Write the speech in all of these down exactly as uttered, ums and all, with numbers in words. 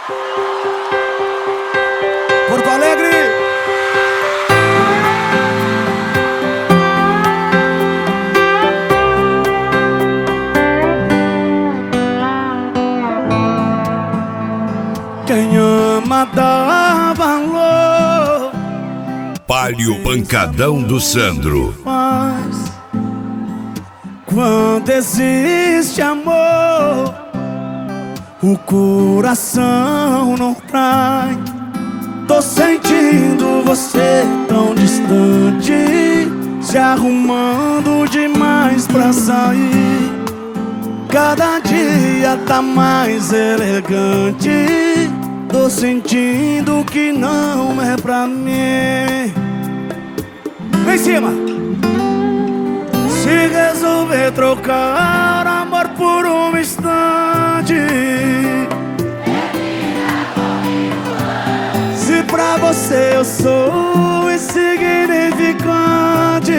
Porto Alegre. Quem ama dá valor. Palio Pancadão do Sandro. Mas quando existe amor, o coração não trai. Tô sentindo você tão distante, se arrumando demais pra sair. Cada dia tá mais elegante. Tô sentindo que não é pra mim. Vem em cima. Se resolver trocar amor por um instante, se pra você eu sou insignificante,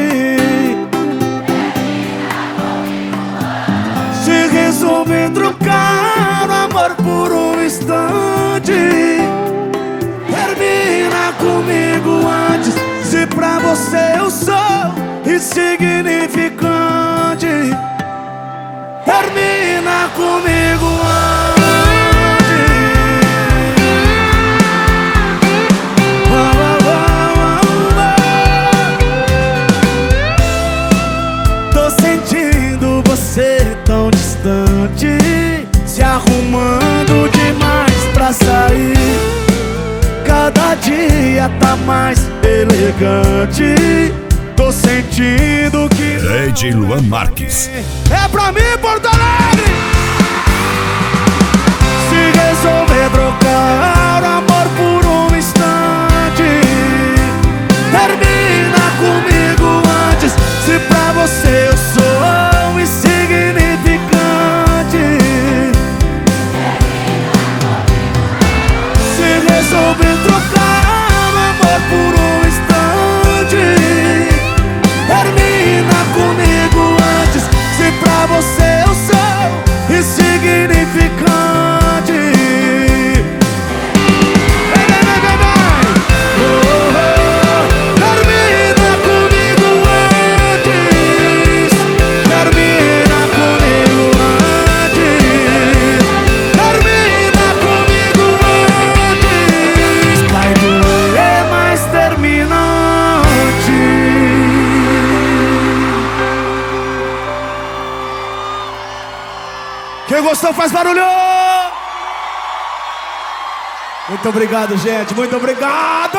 se resolver trocar amor por um instante, termina comigo antes. Se pra você eu sou insignificante, termina comigo antes. Oh, oh, oh, oh, oh. Tô sentindo você tão distante, se arrumando demais pra sair. Cada dia tá mais elegante. Tô sentindo que Ed Luan Marques. é pra mim, Porto Alegre. Se resolver trocar amor por um instante, termina comigo antes. Se pra você eu sou insignificante, se resolver trocar amor por um instante, termina comigo antes. Se pra você eu sou insignificante, vem, vem, vem, vem, vem. Oh, oh, termina comigo antes. Termina comigo antes. Termina comigo antes. Vai doer, mas termina antes. Quem gostou faz barulho! Muito obrigado, gente. Muito obrigado!